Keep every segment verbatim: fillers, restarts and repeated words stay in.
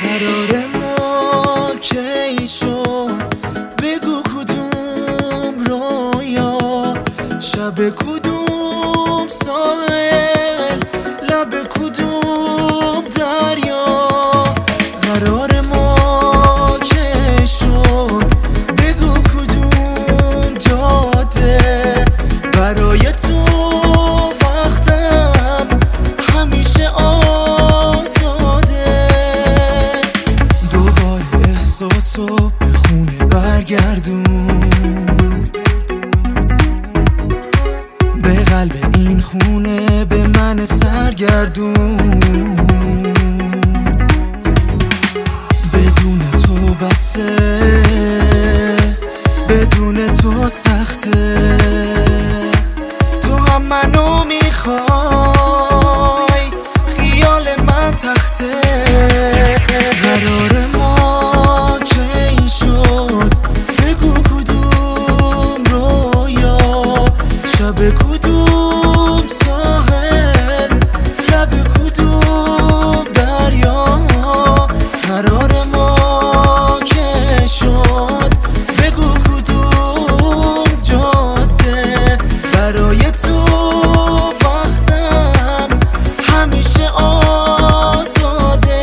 قرار ما کی شد؟ بگو کدوم رویا، شب کدوم ساحل، لب کدوم دریا. قرار ما کی شد؟ بگو کدوم جاده، برای تو وقتم همیشه آزاده. دوباره احساسو به خونه برگردون، به قلب این خونه به من سرگردون. بدون تو بسه، بدون تو سخته، تو هم منو میخوای، خیال من تخته. قرار ما کی شد؟ بگو کدوم رویا، شب کدوم ساحل، لب کدوم دریا. قرار ما کی شد؟ بگو کدوم جاده، برای تو وقتم همیشه آزاده.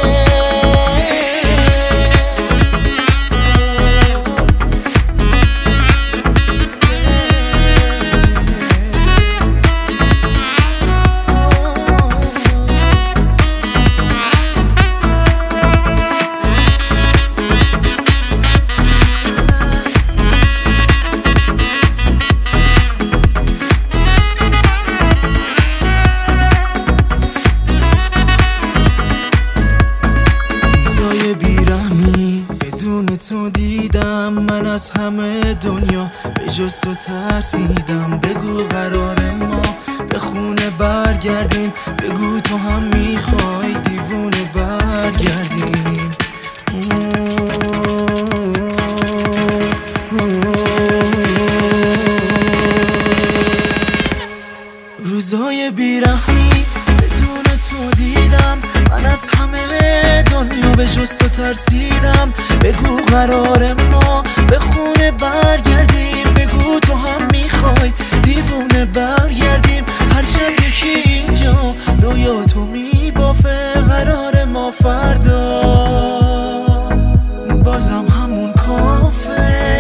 بدون تو دیدم من از همه دنیا، به جز تو ترسیدم. بگو قرار ما به خونه برگردیم، بگو تو هم میخوای دیوونه برگردیم. روزای بیرحمی بدون تو دیدم من از همه دنیا، به جز تو ترسیدم. بگو قرار ما به خونه برگردیم، بگو تو هم میخوای دیوونه برگردیم. هر شب یکی اینجا رویا تو میبافه، قرار ما فردا بازم همون کافه.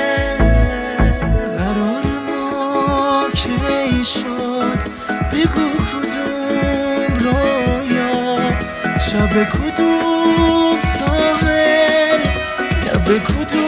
قرار ما کی شد؟ بگو کدوم رویا، شب کدوم ساحل، لب کدوم